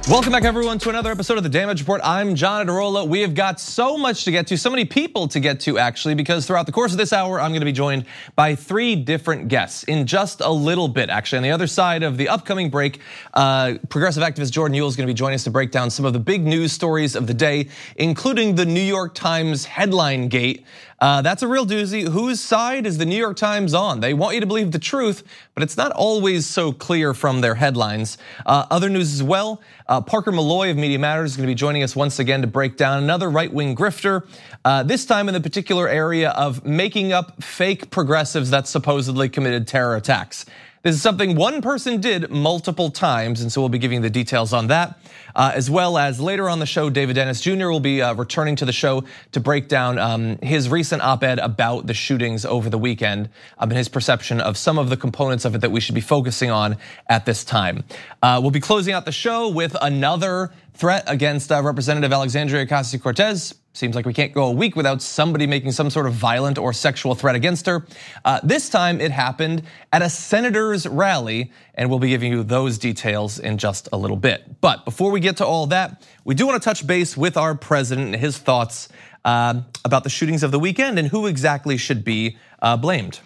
Welcome back, everyone, to another episode of The Damage Report. I'm John Adarola. We have got so much to get to, so many people to get to, actually, because throughout the course of this hour, I'm going to be joined by 3 different guests in just a little bit, actually. On the other side of the upcoming break, progressive activist Jordan Uhl is going to be joining us to break down some of the big news stories of the day, including the New York Times headline gate. That's a real doozy. Whose side is the New York Times on? They want you to believe the truth, but it's not always so clear from their headlines. Other news as well. Parker Malloy of Media Matters is going to be joining us once again to break down another right-wing grifter, this time in the particular area of making up fake progressives that supposedly committed terror attacks. This is something one person did multiple times, and so we'll be giving the details on that. As well as later on the show, David Dennis Jr. will be returning to the show to break down his recent op-ed about the shootings over the weekend and his perception of some of the components of it that we should be focusing on at this time. We'll be closing out the show with another threat against Representative Alexandria Ocasio-Cortez. Seems like we can't go a week without somebody making some sort of violent or sexual threat against her. This time it happened at a senator's rally, and we'll be giving you those details in just a little bit. But before we get to all that, we do want to touch base with our president and his thoughts about the shootings of the weekend and who exactly should be blamed.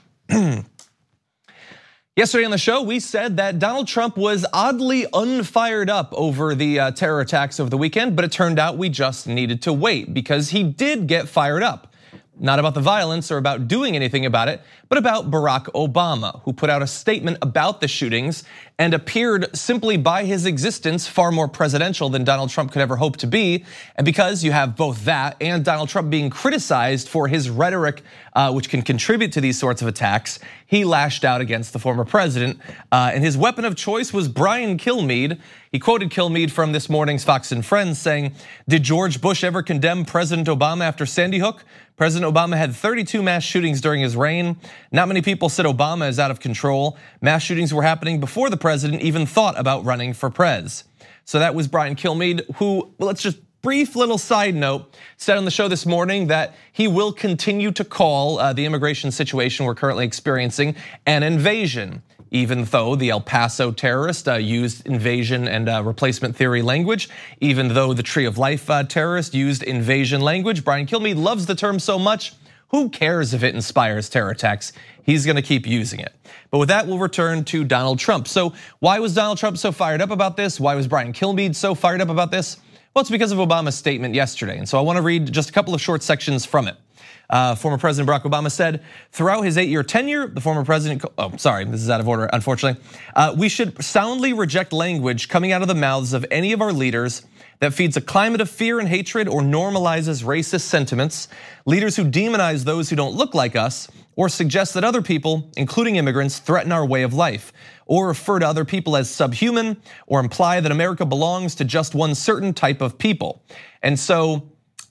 Yesterday on the show, we said that Donald Trump was oddly unfired up over the terror attacks over the weekend, but it turned out we just needed to wait because he did get fired up. Not about the violence or about doing anything about it, but about Barack Obama, who put out a statement about the shootings and appeared simply by his existence far more presidential than Donald Trump could ever hope to be. And because you have both that and Donald Trump being criticized for his rhetoric, which can contribute to these sorts of attacks, he lashed out against the former president. And his weapon of choice was Brian Kilmeade. He quoted Kilmeade from this morning's Fox and Friends saying, "Did George Bush ever condemn President Obama after Sandy Hook? President Obama had 32 mass shootings during his reign. Not many people said Obama is out of control. Mass shootings were happening before the president even thought about running for prez." So that was Brian Kilmeade, who, well, let's just brief little side note, said on the show this morning that he will continue to call the immigration situation we're currently experiencing an invasion, even though the El Paso terrorist used invasion and replacement theory language, even though the Tree of Life terrorist used invasion language. Brian Kilmeade loves the term so much, who cares if it inspires terror attacks? He's gonna keep using it. But with that, we'll return to Donald Trump. So why was Donald Trump so fired up about this? Why was Brian Kilmeade so fired up about this? Well, it's because of Obama's statement yesterday. And so I wanna read just a couple of short sections from it. Former President Barack Obama said, throughout his 8-year tenure, the former president, sorry, this is out of order, unfortunately. We should soundly reject language coming out of the mouths of any of our leaders that feeds a climate of fear and hatred or normalizes racist sentiments, leaders who demonize those who don't look like us, or suggest that other people, including immigrants, threaten our way of life, or refer to other people as subhuman, or imply that America belongs to just one certain type of people. And so,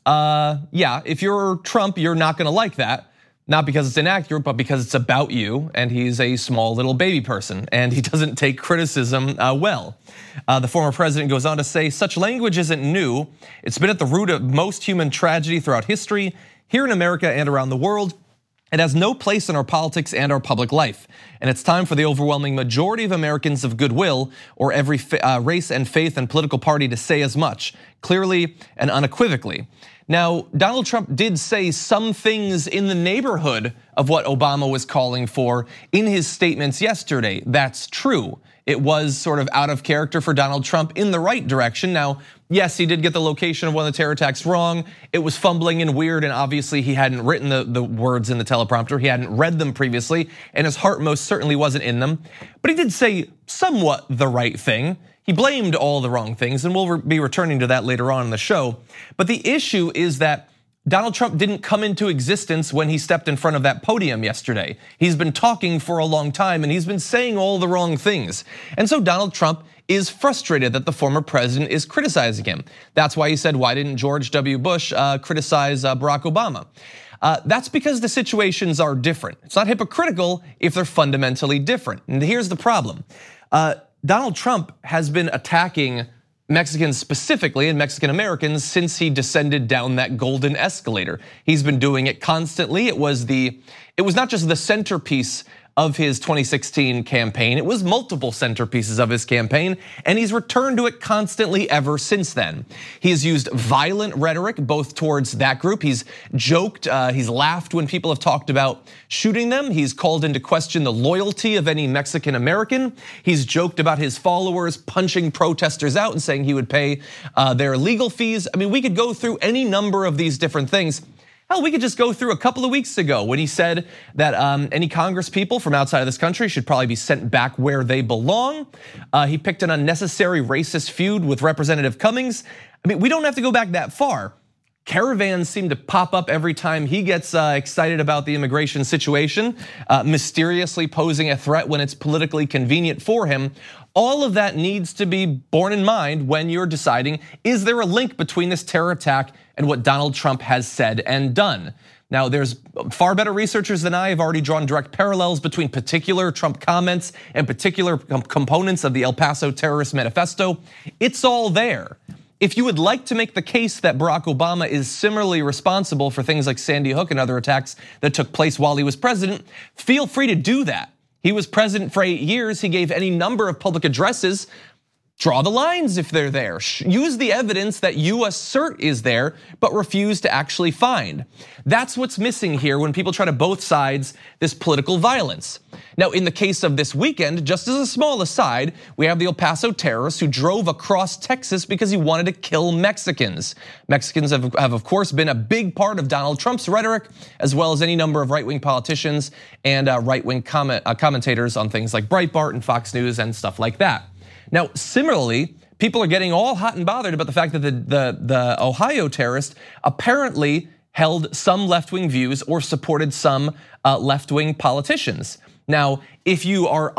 yeah, if you're Trump, you're not gonna like that. Not because it's inaccurate, but because it's about you, and he's a small little baby person, and he doesn't take criticism well. The former president goes on to say, such language isn't new. It's been at the root of most human tragedy throughout history, here in America and around the world. It has no place in our politics and our public life. And it's time for the overwhelming majority of Americans of goodwill, or every race and faith and political party, to say as much, clearly and unequivocally. Now, Donald Trump did say some things in the neighborhood of what Obama was calling for in his statements yesterday. That's true. It was sort of out of character for Donald Trump in the right direction. Now, yes, he did get the location of one of the terror attacks wrong. It was fumbling and weird, and obviously he hadn't written the words in the teleprompter. He hadn't read them previously, and his heart most certainly wasn't in them. But he did say somewhat the right thing. He blamed all the wrong things, and we'll be returning to that later on in the show. But the issue is that Donald Trump didn't come into existence when he stepped in front of that podium yesterday. He's been talking for a long time, and he's been saying all the wrong things. And so Donald Trump is frustrated that the former president is criticizing him. That's why he said, why didn't George W. Bush criticize Barack Obama? That's because the situations are different. It's not hypocritical if they're fundamentally different. And here's the problem. Donald Trump has been attacking Mexicans specifically and Mexican Americans since he descended down that golden escalator. He's been doing it constantly. It was not just the centerpiece of his 2016 campaign. It was multiple centerpieces of his campaign, and he's returned to it constantly ever since then. He has used violent rhetoric both towards that group. He's joked, he's laughed when people have talked about shooting them. He's called into question the loyalty of any Mexican American. He's joked about his followers punching protesters out and saying he would pay their legal fees. I mean, we could go through any number of these different things. Hell, we could just go through a couple of weeks ago when he said that any Congress people from outside of this country should probably be sent back where they belong. He picked an unnecessary racist feud with Representative Cummings. I mean, we don't have to go back that far. Caravans seem to pop up every time he gets excited about the immigration situation, mysteriously posing a threat when it's politically convenient for him. All of that needs to be borne in mind when you're deciding, is there a link between this terror attack and what Donald Trump has said and done? Now, there's far better researchers than I have already drawn direct parallels between particular Trump comments and particular components of the El Paso Terrorist Manifesto. It's all there. If you would like to make the case that Barack Obama is similarly responsible for things like Sandy Hook and other attacks that took place while he was president, feel free to do that. He was president for 8 years. He gave any number of public addresses. Draw the lines if they're there. Use the evidence that you assert is there, but refuse to actually find. That's what's missing here when people try to both sides this political violence. Now, in the case of this weekend, just as a small aside, we have the El Paso terrorist who drove across Texas because he wanted to kill Mexicans. Mexicans have of course been a big part of Donald Trump's rhetoric, as well as any number of right-wing politicians and right-wing commentators on things like Breitbart and Fox News and stuff like that. Now, similarly, people are getting all hot and bothered about the fact that the Ohio terrorist apparently held some left-wing views or supported some left-wing politicians. Now, if you're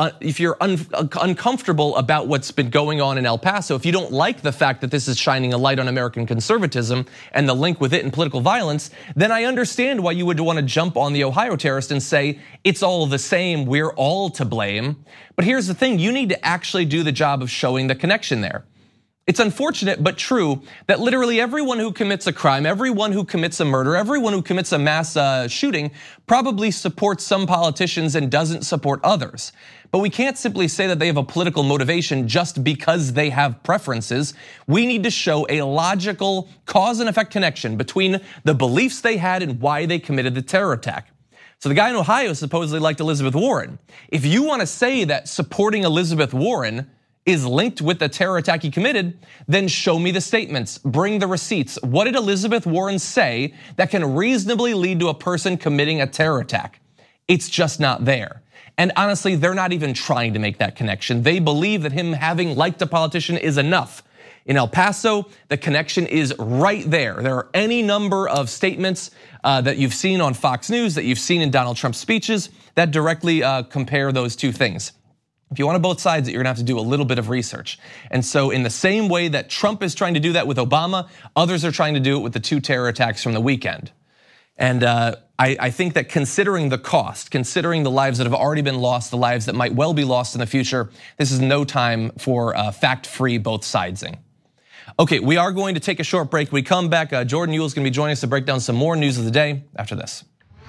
uncomfortable about what's been going on in El Paso, if you don't like the fact that this is shining a light on American conservatism and the link with it and political violence, then I understand why you would want to jump on the Ohio terrorist and say, it's all the same, we're all to blame. But here's the thing, you need to actually do the job of showing the connection there. It's unfortunate but true that literally everyone who commits a crime, everyone who commits a murder, everyone who commits a mass shooting probably supports some politicians and doesn't support others. But we can't simply say that they have a political motivation just because they have preferences. We need to show a logical cause and effect connection between the beliefs they had and why they committed the terror attack. So the guy in Ohio supposedly liked Elizabeth Warren. If you want to say that supporting Elizabeth Warren is linked with the terror attack he committed, then show me the statements, bring the receipts. What did Elizabeth Warren say that can reasonably lead to a person committing a terror attack? It's just not there. And honestly, they're not even trying to make that connection. They believe that him having liked a politician is enough. In El Paso, the connection is right there. There are any number of statements that you've seen on Fox News, that you've seen in Donald Trump's speeches that directly compare those two things. If you want to both sides, you're gonna have to do a little bit of research. And so in the same way that Trump is trying to do that with Obama, others are trying to do it with the 2 terror attacks from the weekend. And I think that considering the cost, considering the lives that have already been lost, the lives that might well be lost in the future, this is no time for fact-free both sidesing. Okay, we are going to take a short break. When we come back, Jordan Ewell's gonna be joining us to break down some more news of the day after this.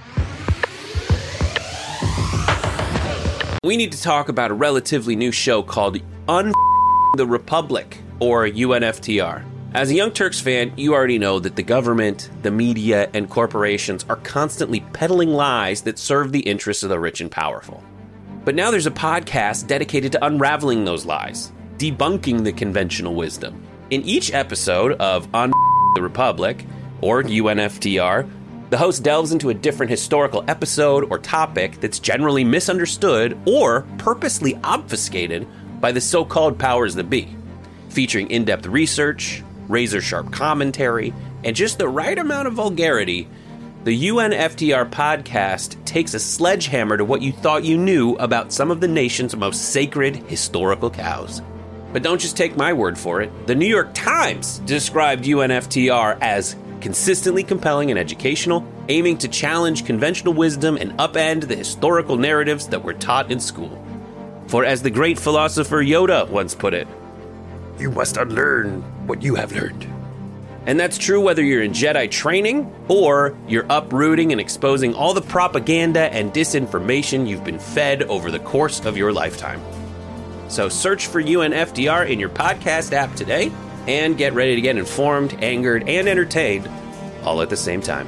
We need to talk about a relatively new show called the Republic, or UNFTR. As a Young Turks fan, you already know that the government, the media, and corporations are constantly peddling lies that serve the interests of the rich and powerful. But now there's a podcast dedicated to unraveling those lies, debunking the conventional wisdom. In each episode of the Republic, or UNFTR, the host delves into a different historical episode or topic that's generally misunderstood or purposely obfuscated by the so-called powers that be. Featuring in-depth research, razor-sharp commentary, and just the right amount of vulgarity, the UNFTR podcast takes a sledgehammer to what you thought you knew about some of the nation's most sacred historical cows. But don't just take my word for it. The New York Times described UNFTR as consistently compelling and educational, aiming to challenge conventional wisdom and upend the historical narratives that were taught in school. For as the great philosopher Yoda once put it, "You must unlearn what you have learned." And that's true whether you're in Jedi training or you're uprooting and exposing all the propaganda and disinformation you've been fed over the course of your lifetime. So search for UNFDR in your podcast app today and get ready to get informed, angered, and entertained all at the same time.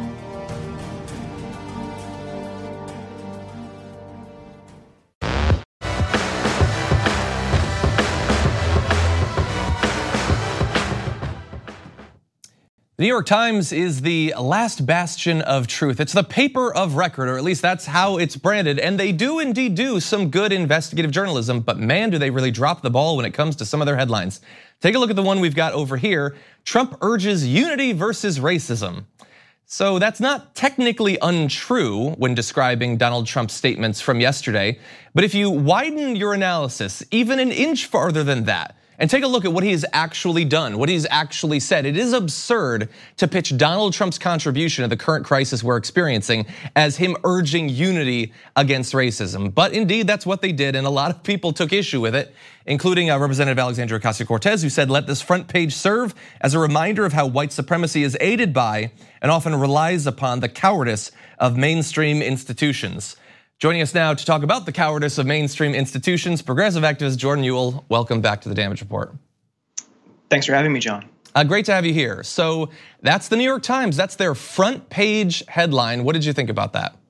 The New York Times is the last bastion of truth. It's the paper of record, or at least that's how it's branded. And they do indeed do some good investigative journalism, but man, do they really drop the ball when it comes to some of their headlines. Take a look at the one we've got over here. Trump urges unity versus racism. So that's not technically untrue when describing Donald Trump's statements from yesterday. But if you widen your analysis even an inch farther than that, and take a look at what he has actually done, what he's actually said. It is absurd to pitch Donald Trump's contribution to the current crisis we're experiencing as him urging unity against racism. But indeed, that's what they did, and a lot of people took issue with it, including Representative Alexandria Ocasio-Cortez, who said, let this front page serve as a reminder of how white supremacy is aided by and often relies upon the cowardice of mainstream institutions. Joining us now to talk about the cowardice of mainstream institutions, progressive activist Jordan Uhl. Welcome back to the Damage Report. Thanks for having me, John. Great to have you here. So that's the New York Times. That's their front page headline. What did you think about that?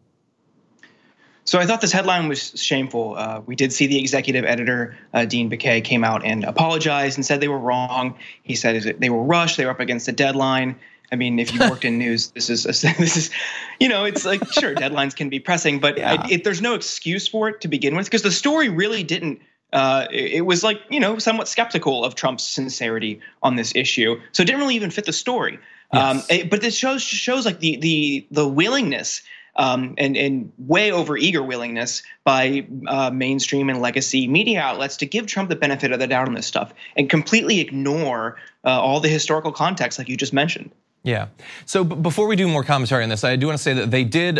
So I thought this headline was shameful. We did see the executive editor, Dean Baquet, came out and apologized and said they were wrong. He said they were rushed. They were up against a deadline. I mean, if you worked in news, this is, it's like, sure, deadlines can be pressing, but there's no excuse for it to begin with, because the story really didn't, it was like, somewhat skeptical of Trump's sincerity on this issue. So it didn't really even fit the story. Yes. But this shows like the willingness and way over eager willingness by mainstream and legacy media outlets to give Trump the benefit of the doubt on this stuff and completely ignore all the historical context like you just mentioned. Yeah. So before we do more commentary on this, I do want to say that they did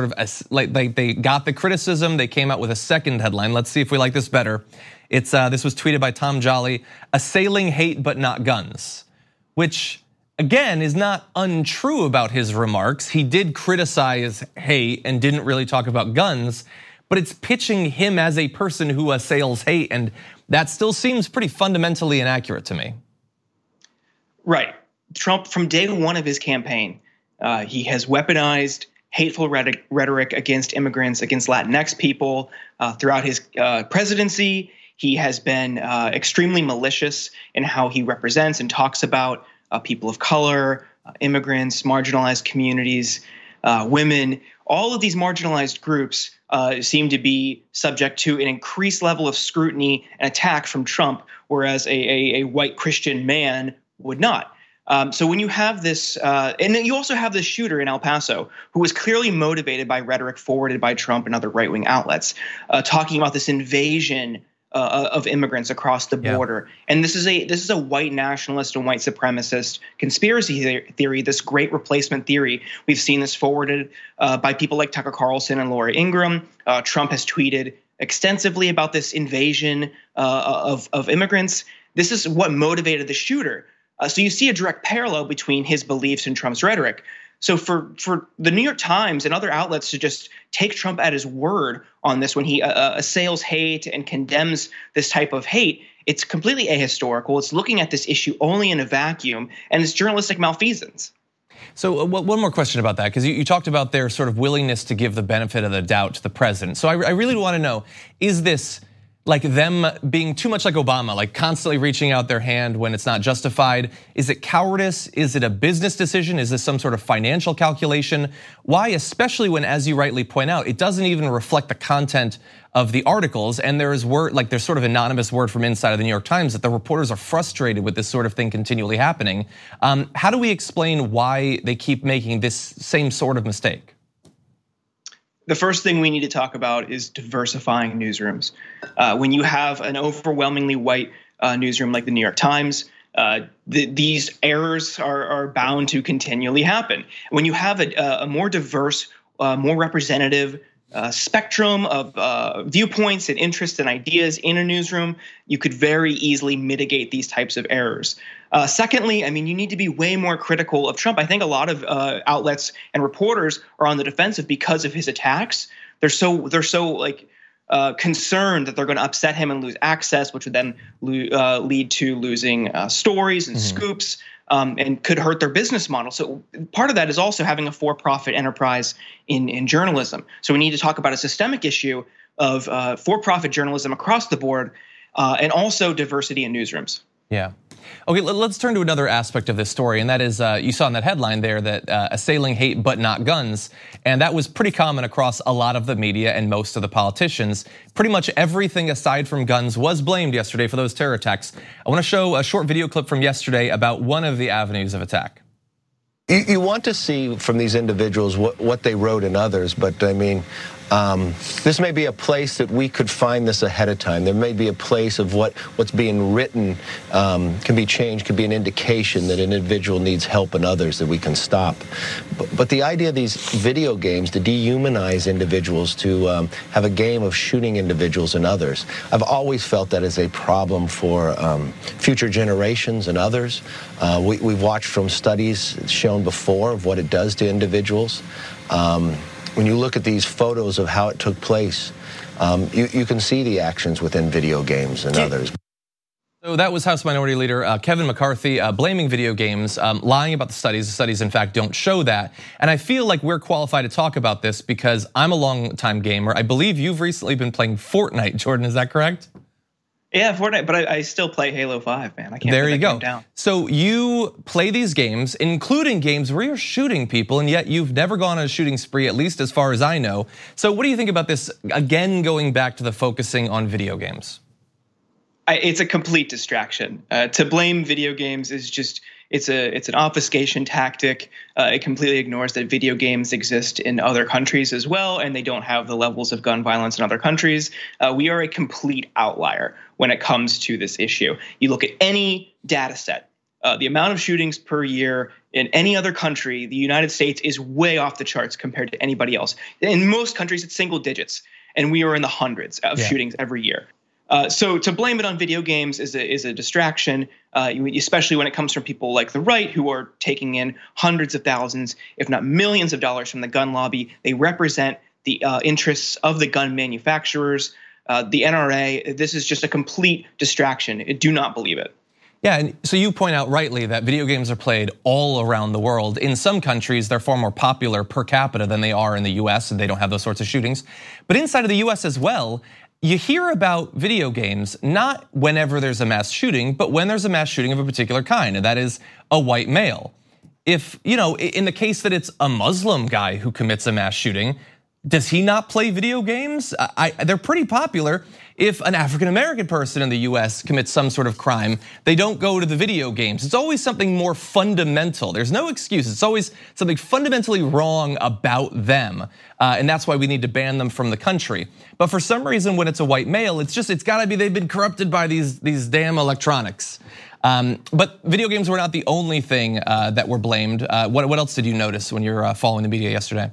they got the criticism. They came out with a second headline. Let's see if we like this better. It's this was tweeted by Tom Jolly: assailing hate but not guns, which again is not untrue about his remarks. He did criticize hate and didn't really talk about guns, but it's pitching him as a person who assails hate, and that still seems pretty fundamentally inaccurate to me. Right. Trump, from day one of his campaign, he has weaponized hateful rhetoric against immigrants, against Latinx people. Throughout his presidency, he has been extremely malicious in how he represents and talks about people of color, immigrants, marginalized communities, women. All of these marginalized groups seem to be subject to an increased level of scrutiny and attack from Trump, whereas a white Christian man would not. So when you have this, and then you also have this shooter in El Paso who was clearly motivated by rhetoric forwarded by Trump and other right-wing outlets, talking about this invasion of immigrants across the border. Yeah. And this is a white nationalist and white supremacist conspiracy theory, this great replacement theory. We've seen this forwarded by people like Tucker Carlson and Laura Ingraham. Trump has tweeted extensively about this invasion of immigrants. This is what motivated the shooter. So you see a direct parallel between his beliefs and Trump's rhetoric. So for the New York Times and other outlets to just take Trump at his word on this when he assails hate and condemns this type of hate, it's completely ahistorical. It's looking at this issue only in a vacuum, and it's journalistic malfeasance. So one more question about that, because you talked about their sort of willingness to give the benefit of the doubt to the president. So I really want to know, is this like them being too much like Obama, like constantly reaching out their hand when it's not justified? Is it cowardice? Is it a business decision? Is this some sort of financial calculation? Why, especially when, as you rightly point out, it doesn't even reflect the content of the articles, and there's sort of anonymous word from inside of the New York Times that the reporters are frustrated with this sort of thing continually happening. How do we explain why they keep making this same sort of mistake? The first thing we need to talk about is diversifying newsrooms. When you have an overwhelmingly white newsroom like the New York Times, these errors are bound to continually happen. When you have a more diverse, more representative spectrum of viewpoints and interests and ideas in a newsroom, you could very easily mitigate these types of errors. Secondly, I mean, you need to be way more critical of Trump. I think a lot of outlets and reporters are on the defensive because of his attacks. They're so like concerned that they're going to upset him and lose access, which would then lead to losing stories and scoops. And could hurt their business model. So part of that is also having a for-profit enterprise in journalism. So we need to talk about a systemic issue of for-profit journalism across the board, and also diversity in newsrooms. Yeah. Okay, let's turn to another aspect of this story, and that is you saw in that headline there that assailing hate but not guns, and that was pretty common across a lot of the media and most of the politicians. Pretty much everything aside from guns was blamed yesterday for those terror attacks. I want to show a short video clip from yesterday about one of the avenues of attack. You want to see from these individuals what they wrote in others, but I mean, this may be a place that we could find this ahead of time. There may be a place of what's being written can be changed, could be an indication that an individual needs help in others that we can stop. But the idea of these video games to dehumanize individuals, to have a game of shooting individuals and others, I've always felt that is a problem for future generations and others. We've watched from studies shown before of what it does to individuals. When you look at these photos of how it took place, you can see the actions within video games and others. So that was House Minority Leader Kevin McCarthy blaming video games, lying about the studies. The studies, in fact, don't show that. And I feel like we're qualified to talk about this because I'm a long-time gamer. I believe you've recently been playing Fortnite, Jordan, is that correct? Yeah, Fortnite, but I still play Halo 5, man. I can't there put you that go. game down. So you play these games, including games where you're shooting people, and yet you've never gone on a shooting spree, at least as far as I know. So what do you think about this, again, going back to the focusing on video games? It's a complete distraction. To blame video games is just, it's an obfuscation tactic. It completely ignores that video games exist in other countries as well, and they don't have the levels of gun violence in other countries. We are a complete outlier when it comes to this issue. You look at any data set, the amount of shootings per year in any other country, the United States is way off the charts compared to anybody else. In most countries, it's single digits, and we are in the hundreds of shootings every year. So to blame it on video games is a distraction, especially when it comes from people like the right who are taking in hundreds of thousands, if not millions of dollars from the gun lobby. They represent the interests of the gun manufacturers, the NRA. This is just a complete distraction. Do not believe it. Yeah, and so you point out rightly that video games are played all around the world. In some countries, they're far more popular per capita than they are in the US, and they don't have those sorts of shootings. But inside of the US as well, you hear about video games not whenever there's a mass shooting, but when there's a mass shooting of a particular kind, and that is a white male. If, in the case that it's a Muslim guy who commits a mass shooting, does he not play video games? They're pretty popular. If an African-American person in the US commits some sort of crime, they don't go to the video games. It's always something more fundamental. There's no excuse. It's always something fundamentally wrong about them. And that's why we need to ban them from the country. But for some reason, when it's a white male, it's gotta be they've been corrupted by these damn electronics. But video games were not the only thing that were blamed. What else did you notice when you're following the media yesterday?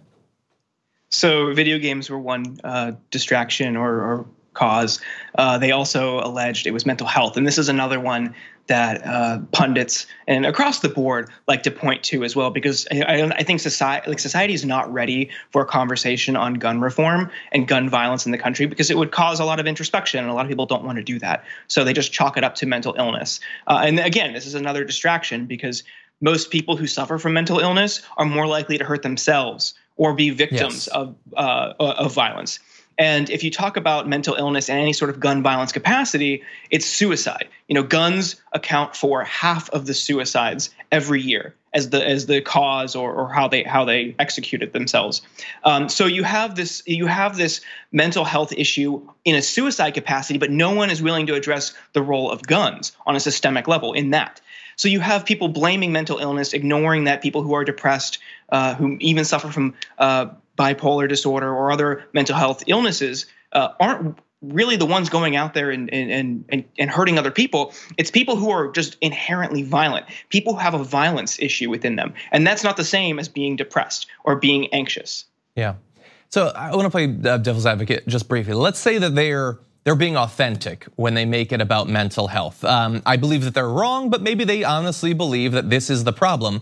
So video games were one distraction or cause. They also alleged it was mental health, and this is another one that pundits and across the board like to point to as well, because I think society is not ready for a conversation on gun reform and gun violence in the country, because it would cause a lot of introspection, and a lot of people don't want to do that. So they just chalk it up to mental illness. And again, this is another distraction, because most people who suffer from mental illness are more likely to hurt themselves or be victims of violence. And if you talk about mental illness and any sort of gun violence capacity, it's suicide. Guns account for half of the suicides every year as the cause or how they executed themselves. So you have this mental health issue in a suicide capacity, but no one is willing to address the role of guns on a systemic level in that. So you have people blaming mental illness, ignoring that people who are depressed, who even suffer from bipolar disorder or other mental health illnesses, aren't really the ones going out there and hurting other people. It's people who are just inherently violent, people who have a violence issue within them. And that's not the same as being depressed or being anxious. Yeah. So I want to play devil's advocate just briefly. Let's say that they're being authentic when they make it about mental health. I believe that they're wrong, but maybe they honestly believe that this is the problem.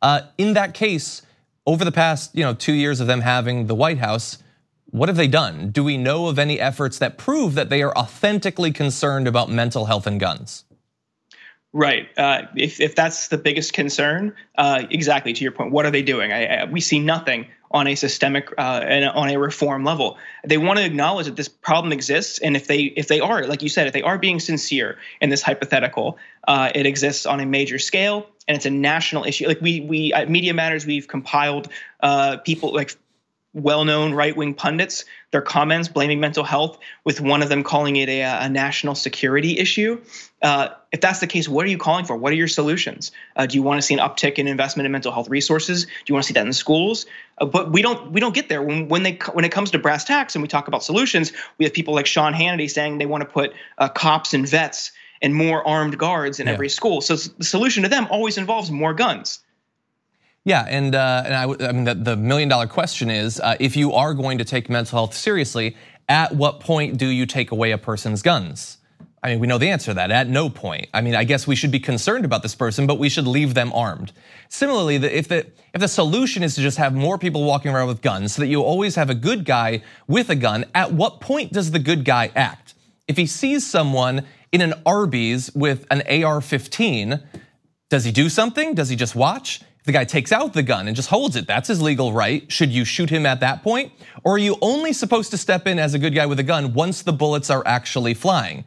In that case, over the past 2 years of them having the White House, what have they done? Do we know of any efforts that prove that they are authentically concerned about mental health and guns? Right. If that's the biggest concern, exactly to your point, what are they doing? We see nothing on a systemic and on a reform level. They want to acknowledge that this problem exists, and if they are, like you said, if they are being sincere in this hypothetical, it exists on a major scale, and it's a national issue. Like we at Media Matters, we've compiled people like well-known right-wing pundits, their comments blaming mental health, with one of them calling it a national security issue. If that's the case, what are you calling for? What are your solutions? Do you want to see an uptick in investment in mental health resources? Do you want to see that in schools? But we don't get there. When it comes to brass tacks and we talk about solutions, we have people like Sean Hannity saying they want to put cops and vets and more armed guards in every school. So the solution to them always involves more guns. Yeah, and I mean the $1 million question is, if you are going to take mental health seriously, at what point do you take away a person's guns? I mean, we know the answer to that, at no point. I mean, I guess we should be concerned about this person, but we should leave them armed. Similarly, if the solution is to just have more people walking around with guns so that you always have a good guy with a gun, at what point does the good guy act? If he sees someone in an Arby's with an AR-15, does he do something? Does he just watch? If the guy takes out the gun and just holds it, that's his legal right. Should you shoot him at that point? Or are you only supposed to step in as a good guy with a gun once the bullets are actually flying?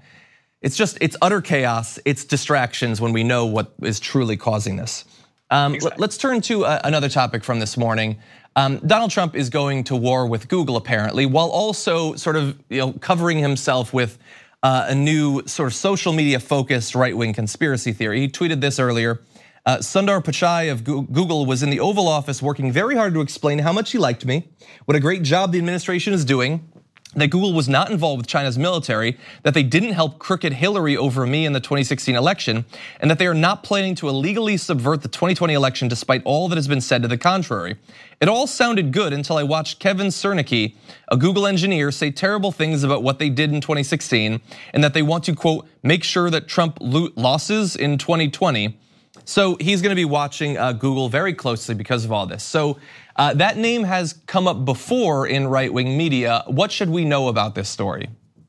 It's utter chaos, it's distractions when we know what is truly causing this. Exactly. Let's turn to another topic from this morning. Donald Trump is going to war with Google apparently, while also sort of covering himself with a new sort of social media focused right-wing conspiracy theory. He tweeted this earlier. Sundar Pichai of Google was in the Oval Office working very hard to explain how much he liked me, what a great job the administration is doing, that Google was not involved with China's military, that they didn't help crooked Hillary over me in the 2016 election, and that they are not planning to illegally subvert the 2020 election despite all that has been said to the contrary. It all sounded good until I watched Kevin Cernicki, a Google engineer, say terrible things about what they did in 2016, and that they want to, quote, make sure that Trump losses in 2020. So he's going to be watching Google very closely because of all this. So that name has come up before in right-wing media. What should we know about this story?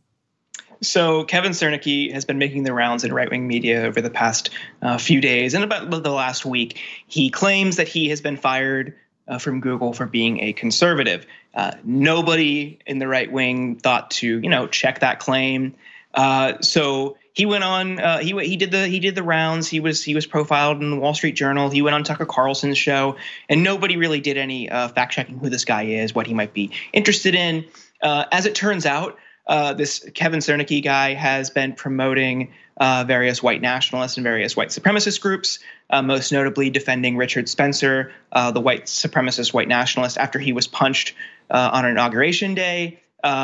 So Kevin Cernicki has been making the rounds in right-wing media over the past few days and about the last week. He claims that he has been fired from Google for being a conservative. Nobody in the right wing thought to check that claim. So he went on. He did the rounds. He was profiled in the Wall Street Journal. He went on Tucker Carlson's show, and nobody really did any fact checking who this guy is, what he might be interested in. As it turns out, this Kevin Cernicki guy has been promoting various white nationalists and various white supremacist groups, most notably defending Richard Spencer, the white supremacist white nationalist, after he was punched on Inauguration Day.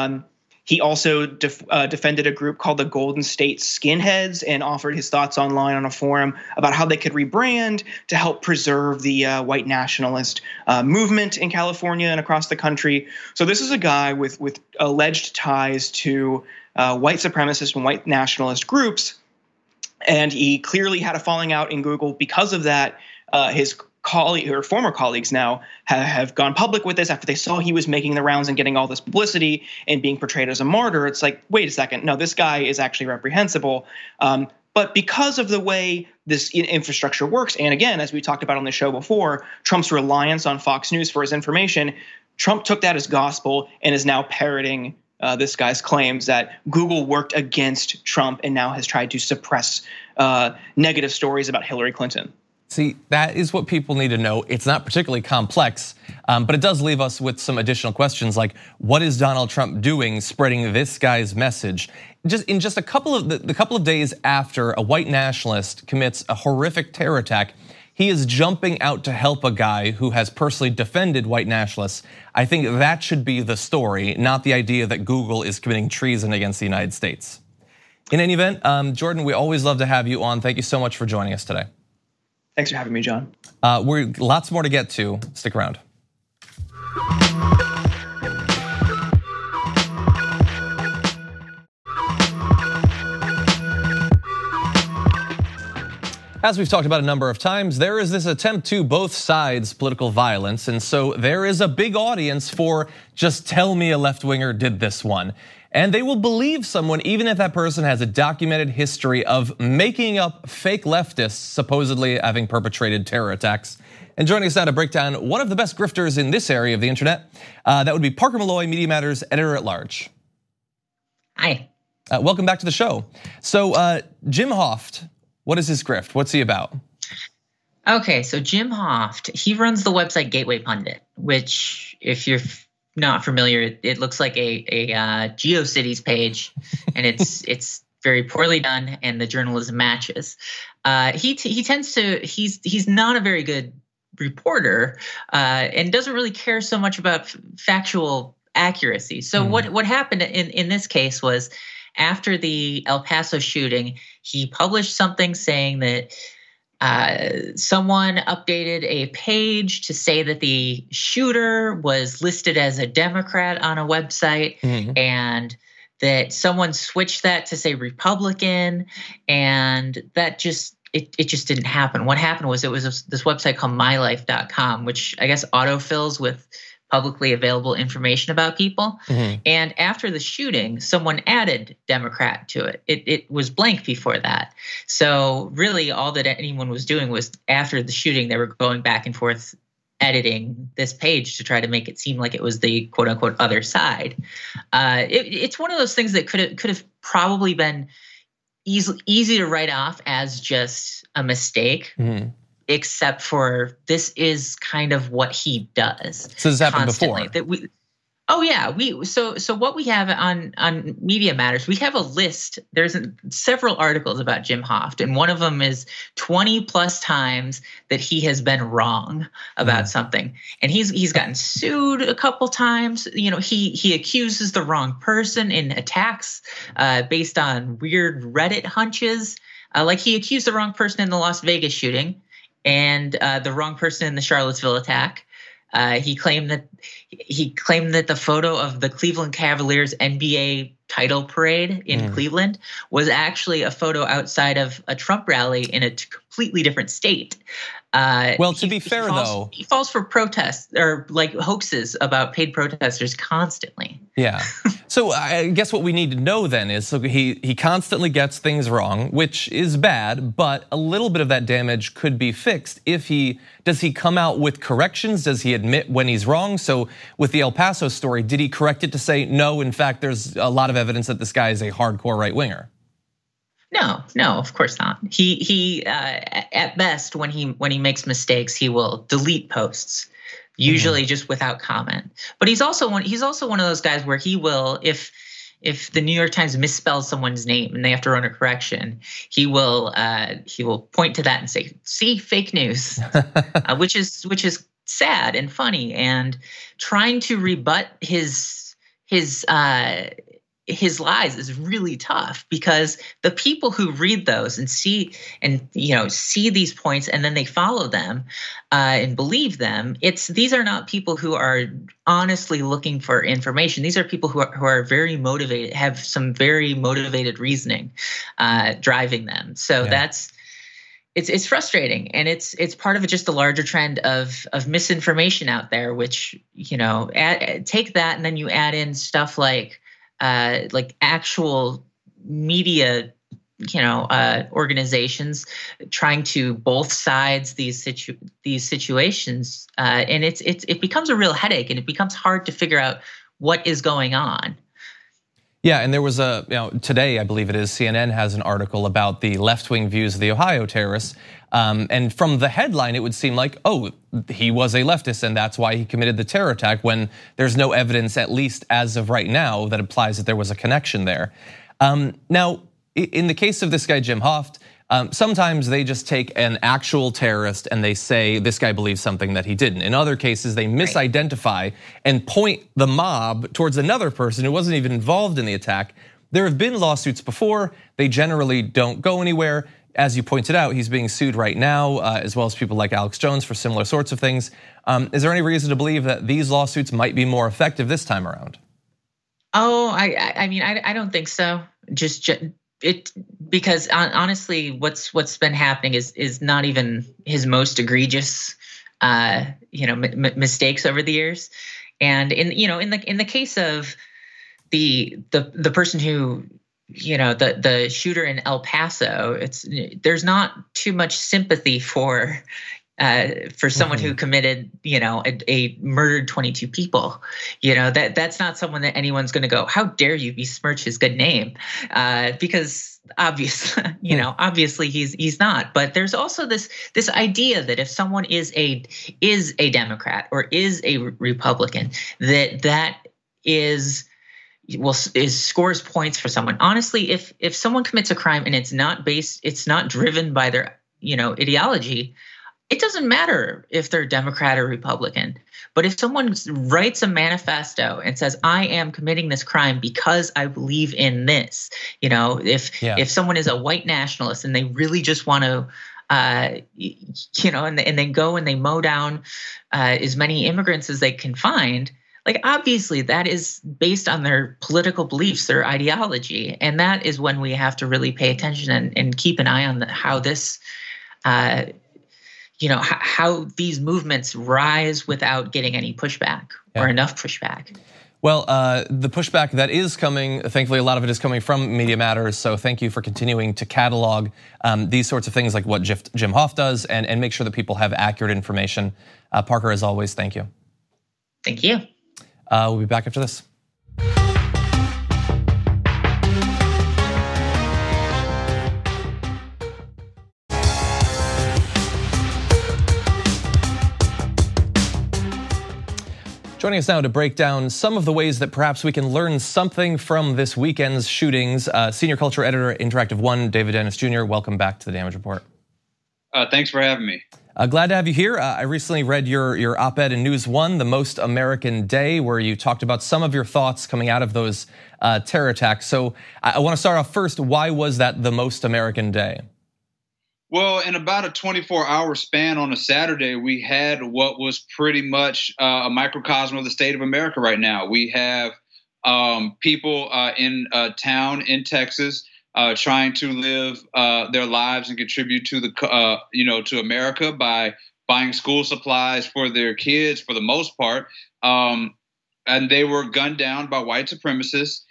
He also defended a group called the Golden State Skinheads and offered his thoughts online on a forum about how they could rebrand to help preserve the white nationalist movement in California and across the country. So this is a guy with alleged ties to white supremacist and white nationalist groups, and he clearly had a falling out in Google because of that. His colleague or former colleagues now have gone public with this after they saw he was making the rounds and getting all this publicity and being portrayed as a martyr. It's like, wait a second, no, this guy is actually reprehensible. But because of the way this infrastructure works, and again, as we talked about on the show before, Trump's reliance on Fox News for his information, Trump took that as gospel and is now parroting this guy's claims that Google worked against Trump and now has tried to suppress negative stories about Hillary Clinton. See, that is what people need to know. It's not particularly complex, but it does leave us with some additional questions like, what is Donald Trump doing spreading this guy's message? In just a couple of days after a white nationalist commits a horrific terror attack, he is jumping out to help a guy who has personally defended white nationalists. I think that should be the story, not the idea that Google is committing treason against the United States. In any event, Jordan, we always love to have you on. Thank you so much for joining us today. Thanks for having me, John. We're lots more to get to. Stick around. As we've talked about a number of times, there is this attempt to both sides political violence, and so there is a big audience for just tell me a left-winger did this one. And they will believe someone even if that person has a documented history of making up fake leftists supposedly having perpetrated terror attacks. And joining us now to break down one of the best grifters in this area of the internet, that would be Parker Molloy, Media Matters editor-at-large. Hi. Welcome back to the show. So Jim Hoft, what is his grift? What's he about? Okay, so Jim Hoft, he runs the website Gateway Pundit, which if you're not familiar, it looks like a GeoCities page, and it's very poorly done, and the journalism matches. He tends to he's not a very good reporter, and doesn't really care so much about factual accuracy. So what happened in this case was, after the El Paso shooting, he published something saying that someone updated a page to say that the shooter was listed as a Democrat on a website, and that someone switched that to say Republican, and that just it just didn't happen. What happened was it was this website called mylife.com, which I guess autofills with publicly available information about people. And after the shooting, someone added Democrat to it. It was blank before that. So really all that anyone was doing was, after the shooting, they were going back and forth editing this page to try to make it seem like it was the quote unquote other side. It's one of those things that could have probably been easy to write off as just a mistake. Except for this is kind of what he does. So this happened before. So what we have on Media Matters, we have a list. There's several articles about Jim Hoft, and one of them is 20 plus times that he has been wrong about something, and he's gotten sued a couple times. You know, he accuses the wrong person in attacks based on weird Reddit hunches. Like he accused the wrong person in the Las Vegas shooting, and the wrong person in the Charlottesville attack. He claimed that the photo of the Cleveland Cavaliers NBA title parade in Cleveland was actually a photo outside of a Trump rally in a completely different state. Well, to be fair, though, he falls for protests or like hoaxes about paid protesters constantly. Yeah. So I guess what we need to know then is, so he constantly gets things wrong, which is bad, but a little bit of that damage could be fixed if does he come out with corrections? Does he admit when he's wrong? So with the El Paso story, did he correct it to say, no, in fact, there's a lot of evidence that this guy is a hardcore right winger? No, of course not. He at best, when he makes mistakes, he will delete posts, usually just without comment. But he's also one of those guys where he will, if the New York Times misspells someone's name and they have to run a correction, he will point to that and say, "See, fake news," which is sad and funny, and trying to rebut his lies is really tough, because the people who read those and see these points and then they follow them and believe them, these are not people who are honestly looking for information. These are people who are very motivated, have some very motivated reasoning driving them. So it's frustrating, and it's part of just a larger trend of misinformation out there, which, take that and then you add in stuff like actual media, organizations trying to both sides these situations, and it becomes a real headache, and it becomes hard to figure out what is going on. Yeah, and there was today, I believe it is, CNN has an article about the left-wing views of the Ohio terrorists. And from the headline, it would seem like, oh, he was a leftist and that's why he committed the terror attack, when there's no evidence, at least as of right now, that implies that there was a connection there. Now, in the case of this guy, Jim Hoft, sometimes they just take an actual terrorist and they say this guy believes something that he didn't. In other cases, they misidentify and point the mob towards another person who wasn't even involved in the attack. There have been lawsuits before. They generally don't go anywhere. As you pointed out, he's being sued right now, as well as people like Alex Jones for similar sorts of things. Is there any reason to believe that these lawsuits might be more effective this time around? Oh, I mean, I don't think so. Because honestly, what's been happening is not even his most egregious, mistakes over the years. And in the case of the person who, the shooter in El Paso, there's not too much sympathy for someone who committed, a murdered 22 people. That's not someone that anyone's going to go, how dare you besmirch his good name? Because obviously he's not. But there's also this idea that if someone is a Democrat or is a Republican, that scores points for someone. Honestly, if someone commits a crime and it's not driven by their ideology, it doesn't matter if they're Democrat or Republican. But if someone writes a manifesto and says, I am committing this crime because I believe in this, if someone is a white nationalist and they really just want to, and they go and they mow down as many immigrants as they can find, like, obviously that is based on their political beliefs, their ideology. And that is when we have to really pay attention and keep an eye on how this, how these movements rise without getting any pushback or enough pushback. Well, the pushback that is coming, thankfully, a lot of it is coming from Media Matters. So thank you for continuing to catalog these sorts of things like what Jim Hoft does and make sure that people have accurate information. Parker, as always, thank you. Thank you. We'll be back after this. Joining us now to break down some of the ways that perhaps we can learn something from this weekend's shootings, senior culture editor at Interactive One, David Dennis Jr. Welcome back to the Damage Report. Thanks for having me. Glad to have you here. I recently read your op-ed in News One, The Most American Day, where you talked about some of your thoughts coming out of those terror attacks. So I want to start off first. Why was that the most American day? Well, in about a 24-hour span on a Saturday, we had what was pretty much a microcosm of the state of America right now. We have people in a town in Texas trying to live their lives and contribute to to America by buying school supplies for their kids, for the most part, and they were gunned down by white supremacists.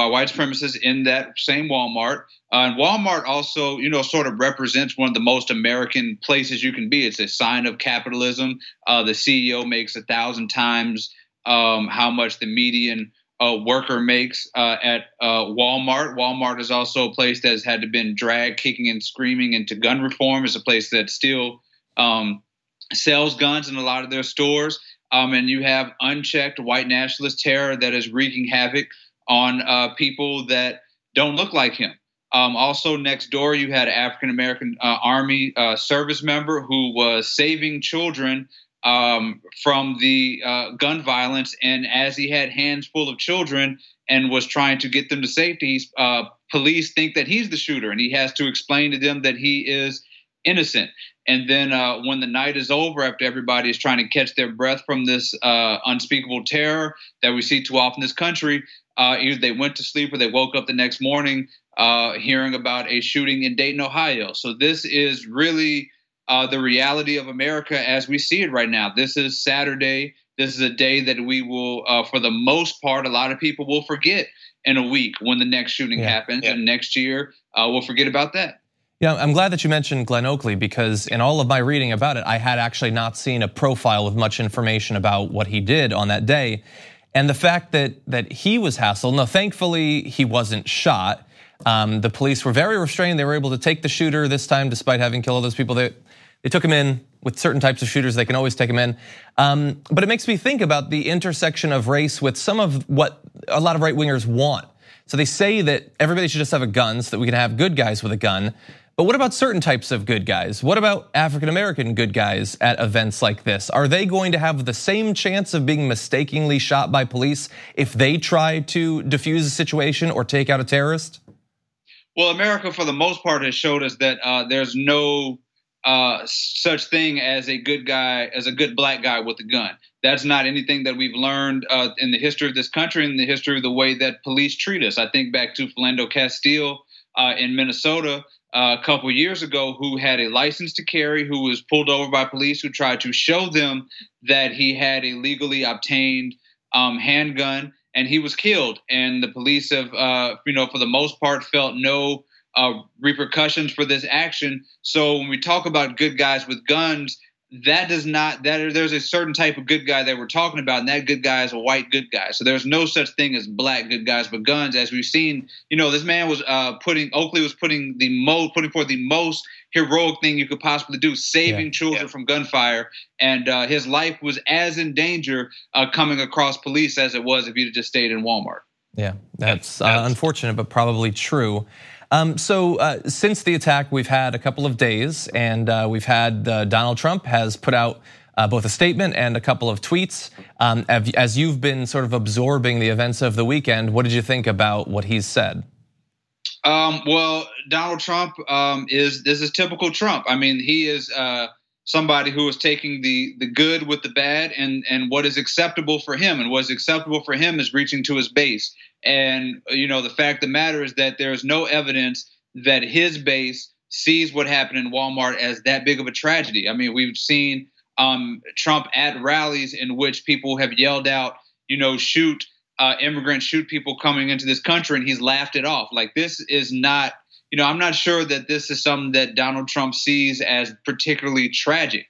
In that same Walmart. And Walmart also, sort of represents one of the most American places you can be. It's a sign of capitalism. The CEO makes 1,000 times how much the median worker makes at Walmart. Walmart is also a place that has had to been dragged kicking and screaming into gun reform. It's a place that still sells guns in a lot of their stores. And you have unchecked white nationalist terror that is wreaking havoc on people that don't look like him. Also next door, you had an African-American Army service member who was saving children from the gun violence. And as he had hands full of children and was trying to get them to safety, police think that he's the shooter and he has to explain to them that he is innocent. And then when the night is over, after everybody is trying to catch their breath from this unspeakable terror that we see too often in this country, either they went to sleep or they woke up the next morning hearing about a shooting in Dayton, Ohio. So this is really the reality of America as we see it right now. This is Saturday. This is a day that we will, for the most part, a lot of people will forget in a week when the next shooting happens. And next year, we'll forget about that. Yeah, I'm glad that you mentioned Glenn Oakley because in all of my reading about it, I had actually not seen a profile with much information about what he did on that day. And the fact that he was hassled, now thankfully he wasn't shot. The police were very restrained. They were able to take the shooter this time despite having killed all those people. They took him in. With certain types of shooters, they can always take him in. But it makes me think about the intersection of race with some of what a lot of right-wingers want. So they say that everybody should just have a gun so that we can have good guys with a gun. But what about certain types of good guys? What about African-American good guys at events like this? Are they going to have the same chance of being mistakenly shot by police if they try to defuse a situation or take out a terrorist? Well, America, for the most part, has showed us that there's no such thing as a good guy, as a good black guy with a gun. That's not anything that we've learned in the history of this country and the history of the way that police treat us. I think back to Philando Castile in Minnesota a couple years ago who had a license to carry, who was pulled over by police who tried to show them that he had a legally obtained handgun, and he was killed. And the police have, for the most part, felt no repercussions for this action. So when we talk about good guys with guns, there's a certain type of good guy that we're talking about, and that good guy is a white good guy. So there's no such thing as black good guys with guns. As we've seen, this man was putting forth the most heroic thing you could possibly do, saving children from gunfire, and his life was as in danger coming across police as it was if he'd just stayed in Walmart. Yeah, that's unfortunate, but probably true. So since the attack, we've had a couple of days, and we've had Donald Trump has put out both a statement and a couple of tweets. As you've been sort of absorbing the events of the weekend, what did you think about what he's said? Well, Donald Trump this is typical Trump. I mean, he is somebody who is taking the good with the bad and what is acceptable for him. And what is acceptable for him is reaching to his base. And, the fact of the matter is that there is no evidence that his base sees what happened in Walmart as that big of a tragedy. I mean, we've seen Trump at rallies in which people have yelled out, shoot immigrants, shoot people coming into this country, and he's laughed it off. Like, this is not, I'm not sure that this is something that Donald Trump sees as particularly tragic.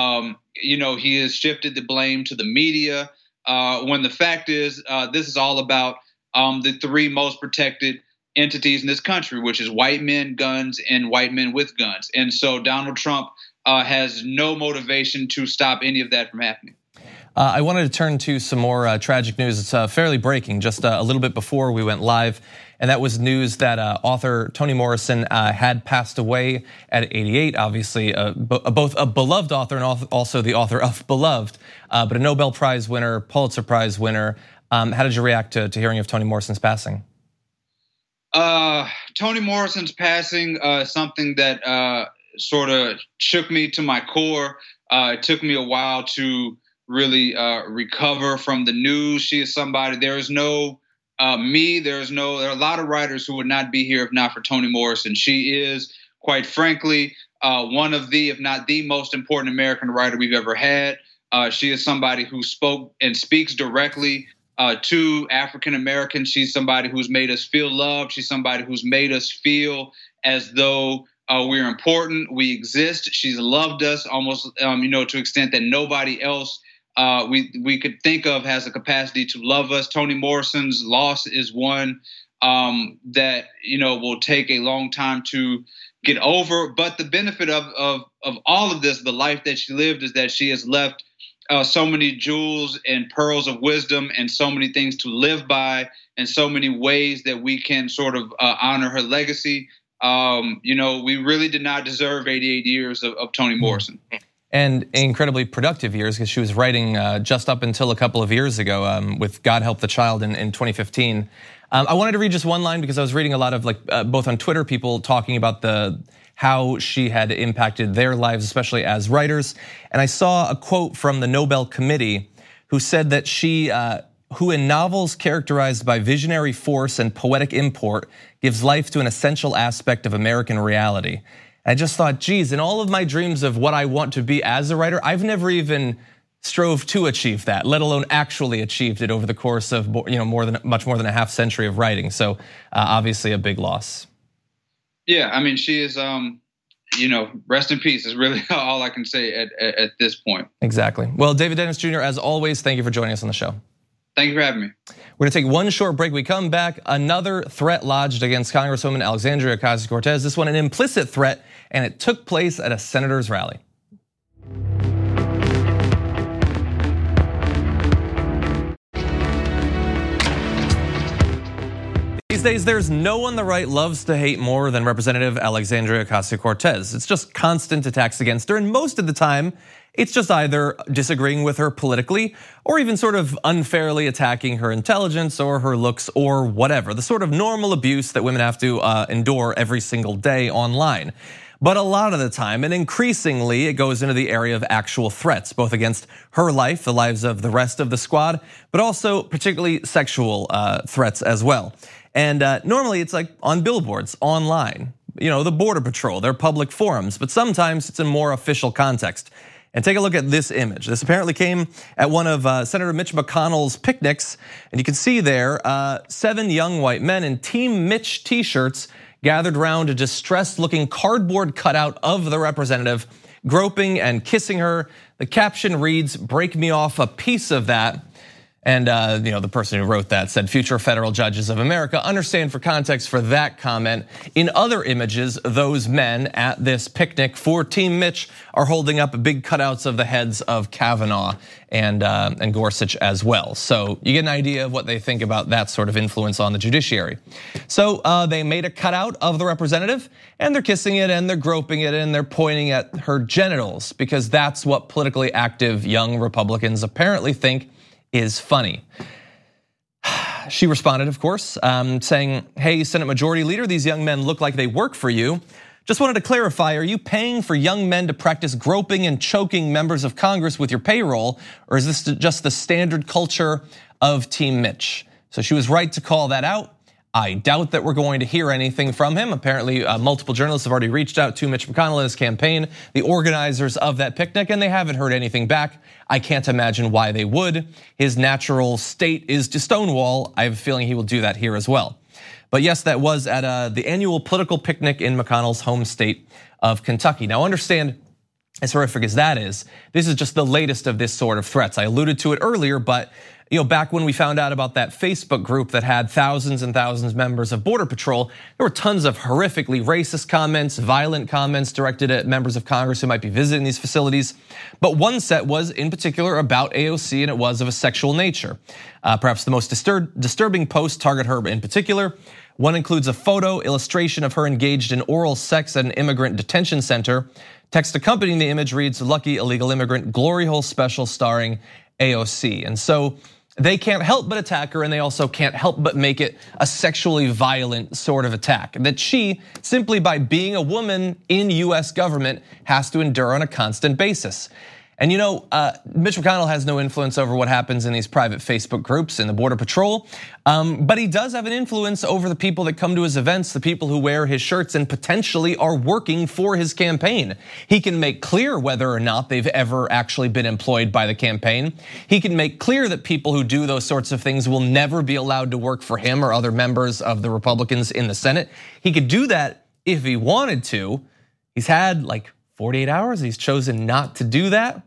He has shifted the blame to the media when the fact is this is all about the three most protected entities in this country, which is white men, guns, and white men with guns. And so Donald Trump has no motivation to stop any of that from happening. I wanted to turn to some more tragic news. It's fairly breaking, just a little bit before we went live. And that was news that author Toni Morrison had passed away at 88. Obviously, both a beloved author and also the author of Beloved, but a Nobel Prize winner, Pulitzer Prize winner. How did you react to hearing of Toni Morrison's passing? Toni Morrison's passing, something that sort of shook me to my core. It took me a while to really recover from the news. She is somebody, there is no there are a lot of writers who would not be here if not for Toni Morrison. She is, quite frankly, one of the, if not the most important American writer we've ever had. She is somebody who spoke and speaks directly to African Americans. She's somebody who's made us feel loved. She's somebody who's made us feel as though we're important, we exist. She's loved us almost, to an extent that nobody else we could think of has a capacity to love us. Toni Morrison's loss is one that will take a long time to get over. But the benefit of all of this, the life that she lived, is that she has left so many jewels and pearls of wisdom and so many things to live by and so many ways that we can sort of honor her legacy. We really did not deserve 88 years of Toni Morrison. And incredibly productive years, because she was writing just up until a couple of years ago with God Help the Child in 2015. I wanted to read just one line because I was reading a lot of both on Twitter, people talking about how she had impacted their lives, especially as writers. And I saw a quote from the Nobel Committee who said that she, who in novels characterized by visionary force and poetic import, gives life to an essential aspect of American reality. I just thought, geez, in all of my dreams of what I want to be as a writer, I've never even strove to achieve that, let alone actually achieved it over the course of much more than a half century of writing. So obviously a big loss. Yeah, I mean, she is, rest in peace is really all I can say at this point. Exactly. Well, David Dennis Jr., as always, thank you for joining us on the show. Thank you for having me. We're gonna take one short break. We come back, another threat lodged against Congresswoman Alexandria Ocasio-Cortez. This one an implicit threat, and it took place at a senator's rally. These days, there's no one the right loves to hate more than Representative Alexandria Ocasio-Cortez. It's just constant attacks against her, and most of the time, it's just either disagreeing with her politically or even sort of unfairly attacking her intelligence or her looks or whatever. The sort of normal abuse that women have to endure every single day online. But a lot of the time, and increasingly, it goes into the area of actual threats, both against her life, the lives of the rest of the squad, but also particularly sexual threats as well. And normally it's like on billboards, online, the Border Patrol, their public forums, but sometimes it's in more official context. And take a look at this image. This apparently came at one of Senator Mitch McConnell's picnics. And you can see there 7 young white men in Team Mitch t-shirts gathered around a distressed looking cardboard cutout of the representative, groping and kissing her. The caption reads, "Break me off a piece of that." And the person who wrote that said, "Future federal judges of America understand for context for that comment." In other images, those men at this picnic for Team Mitch are holding up big cutouts of the heads of Kavanaugh and Gorsuch as well. So you get an idea of what they think about that sort of influence on the judiciary. So they made a cutout of the representative, and they're kissing it, and they're groping it, and they're pointing at her genitals, because that's what politically active young Republicans apparently think is funny. She responded, of course, saying, "Hey, Senate Majority Leader, these young men look like they work for you. Just wanted to clarify, are you paying for young men to practice groping and choking members of Congress with your payroll, or is this just the standard culture of Team Mitch?" So she was right to call that out. I doubt that we're going to hear anything from him. Apparently, multiple journalists have already reached out to Mitch McConnell and his campaign, the organizers of that picnic, and they haven't heard anything back. I can't imagine why they would. His natural state is to stonewall. I have a feeling he will do that here as well. But yes, that was at the annual political picnic in McConnell's home state of Kentucky. Now understand, as horrific as that is, this is just the latest of this sort of threats. I alluded to it earlier, but back when we found out about that Facebook group that had thousands and thousands of members of Border Patrol, there were tons of horrifically racist comments, violent comments directed at members of Congress who might be visiting these facilities. But one set was in particular about AOC, and it was of a sexual nature. Perhaps the most disturbing posts target her in particular. One includes a photo illustration of her engaged in oral sex at an immigrant detention center. Text accompanying the image reads, "Lucky illegal immigrant glory hole special starring AOC." And so they can't help but attack her, and they also can't help but make it a sexually violent sort of attack that she, simply by being a woman in US government, has to endure on a constant basis. And Mitch McConnell has no influence over what happens in these private Facebook groups in the Border Patrol, but he does have an influence over the people that come to his events, the people who wear his shirts and potentially are working for his campaign. He can make clear whether or not they've ever actually been employed by the campaign. He can make clear that people who do those sorts of things will never be allowed to work for him or other members of the Republicans in the Senate. He could do that if he wanted to. He's had like 48 hours, he's chosen not to do that.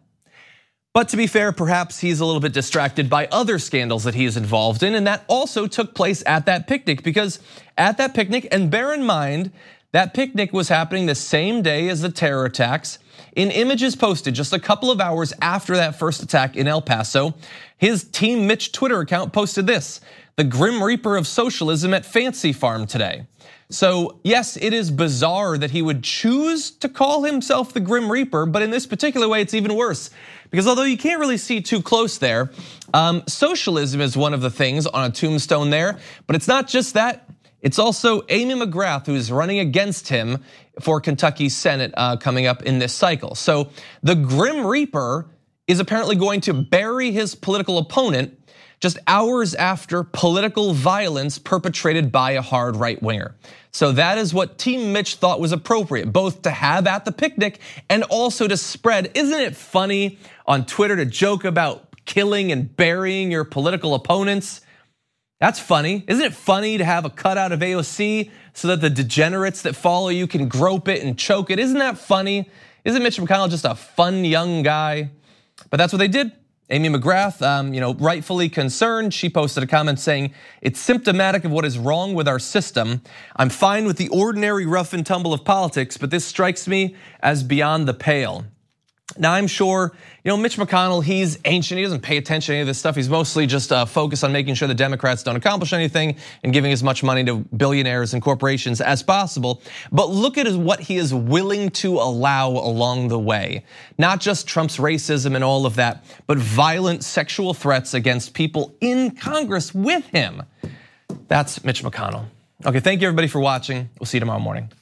But to be fair, perhaps he's a little bit distracted by other scandals that he is involved in, and that also took place at that picnic, because at that picnic, and bear in mind, that picnic was happening the same day as the terror attacks. In images posted just a couple of hours after that first attack in El Paso, his Team Mitch Twitter account posted this: "The Grim Reaper of socialism at Fancy Farm today." So yes, it is bizarre that he would choose to call himself the Grim Reaper, but in this particular way, it's even worse. Because although you can't really see too close there, socialism is one of the things on a tombstone there, but it's not just that. It's also Amy McGrath, who's running against him for Kentucky Senate coming up in this cycle. So the Grim Reaper is apparently going to bury his political opponent just hours after political violence perpetrated by a hard right winger. So that is what Team Mitch thought was appropriate, both to have at the picnic and also to spread. Isn't it funny on Twitter to joke about killing and burying your political opponents? That's funny. Isn't it funny to have a cutout of AOC so that the degenerates that follow you can grope it and choke it? Isn't that funny? Isn't Mitch McConnell just a fun young guy? But that's what they did. Amy McGrath, rightfully concerned, she posted a comment saying, "It's symptomatic of what is wrong with our system. I'm fine with the ordinary rough and tumble of politics, but this strikes me as beyond the pale." Now I'm sure, Mitch McConnell, he's ancient, he doesn't pay attention to any of this stuff. He's mostly just focused on making sure the Democrats don't accomplish anything and giving as much money to billionaires and corporations as possible. But look at what he is willing to allow along the way. Not just Trump's racism and all of that, but violent sexual threats against people in Congress with him. That's Mitch McConnell. Okay, thank you everybody for watching. We'll see you tomorrow morning.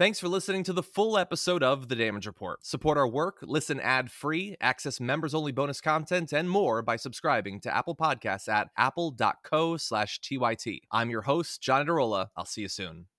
Thanks for listening to the full episode of The Damage Report. Support our work, listen ad-free, access members-only bonus content, and more by subscribing to Apple Podcasts at apple.co/TYT. I'm your host, Johnny DeRolla. I'll see you soon.